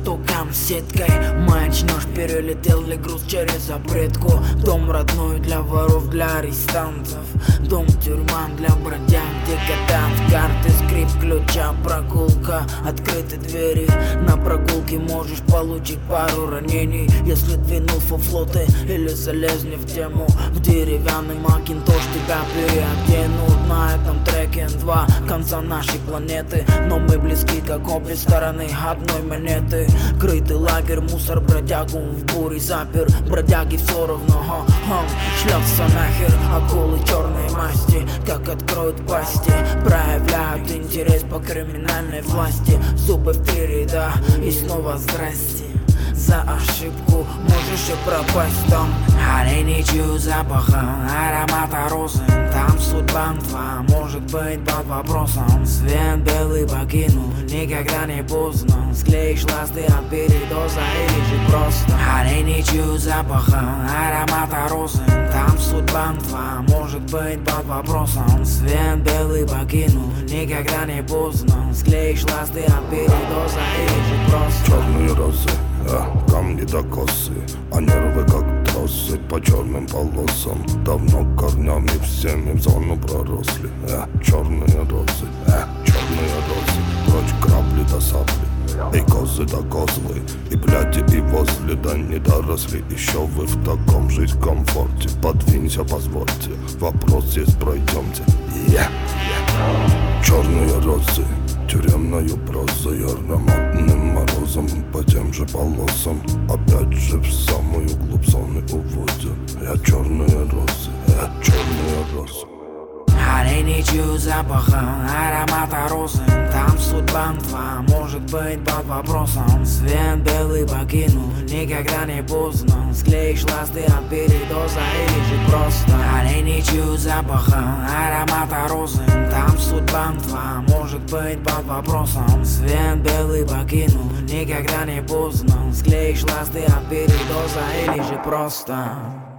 током сеткой. Маячнешь, перелетел ли груз через запретку. Дом родной для воров, для арестантов. Дом тюрьма для бродяг, декадант. Карты, скрип ключа, прогулка, открыты двери. На прогулке можешь получить пару ранений, если двинул фуфлоты или залез не в тему. В деревянный макинтош тебя переоденут. На этом треке два конца нашей планеты, но мы близки, как обе стороны одной монеты. Крытый лагерь, мусор, бродягу в буре запер. Бродяги все равно шлется нахер. Акулы черной масти, как откроют пасти, проявляют интерес по криминальной власти. Зубы в 3 ряда и снова здрасте. За ошибку можешь и пропасть там. Они не чуют запаха, аромата розы. Там судьба твоя может быть под вопросом. Свет белый покинул, никогда не поздно. Склеишь ласты от передоза или же просто. Они не чуют запаха, аромата розы. Там судьба твоя может быть под вопросом. Свет белый покинул, никогда не поздно. Склеишь ласты от передоза или же просто. Черные розы, камни до косы, а нервы как тросы по черным полосам. Давно корнями всеми в зону проросли. Черные розы, прочь крапли до сапли. И козы до козлы, и бляди, и возле, да не доросли. Еще вы в таком жизнь комфорте. Подвинься, позвольте, вопрос есть, пройдемте. Черные розы, тюремною прозой, ароматным морозом по тем же полосам. Опять же в самую глубь зоны уводят. Черные розы, черные розы. Они не чуют запаха, аромата розы. Там судьба твоя может быть под вопросом. Свет белый покинул, никогда не поздно. Склеишь ласты от передоза или же просто. Они не чуют запаха, аромата розы. Там судьба твоя может быть под вопросом. Свет белый покинул, никогда не поздно. Склеишь ласты от передоза или же просто.